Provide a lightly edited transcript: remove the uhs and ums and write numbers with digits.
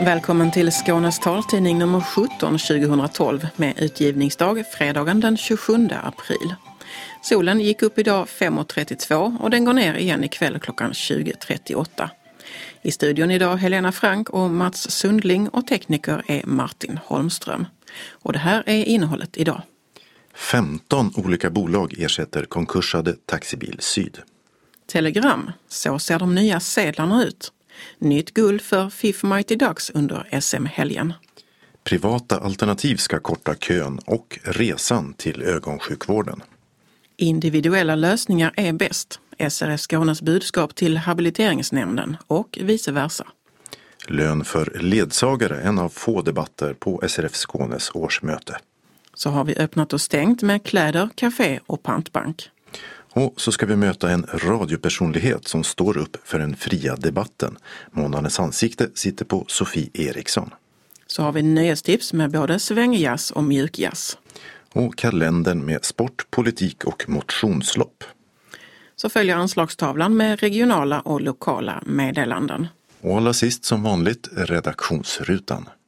Välkommen till Skånes taltidning nummer 17 2012 med utgivningsdag fredagen den 27 april. Solen gick upp idag 5.32 och den går ner igen ikväll klockan 20.38. I studion idag Helena Frank och Mats Sundling och tekniker är Martin Holmström. Och det här är innehållet idag. 15 olika bolag ersätter konkursade Taxibil Syd. Telegram, så ser de nya sedlarna ut. Nytt guld för Fifth Mighty Ducks under SM-helgen. Privata alternativ ska korta kön och resan till ögonsjukvården. Individuella lösningar är bäst. SRF Skånes budskap till habiliteringsnämnden och vice versa. Lön för ledsagare, en av få debatter på SRF Skånes årsmöte. Så har vi öppnat och stängt med kläder, café och pantbank. Och så ska vi möta en radiopersonlighet som står upp för den fria debatten. Månadens ansikte sitter på Sofie Eriksson. Så har vi nyhetstips med både svängjazz och mjukjazz. Och kalendern med sport, politik och motionslopp. Så följer anslagstavlan med regionala och lokala meddelanden. Och allra sist som vanligt redaktionsrutan.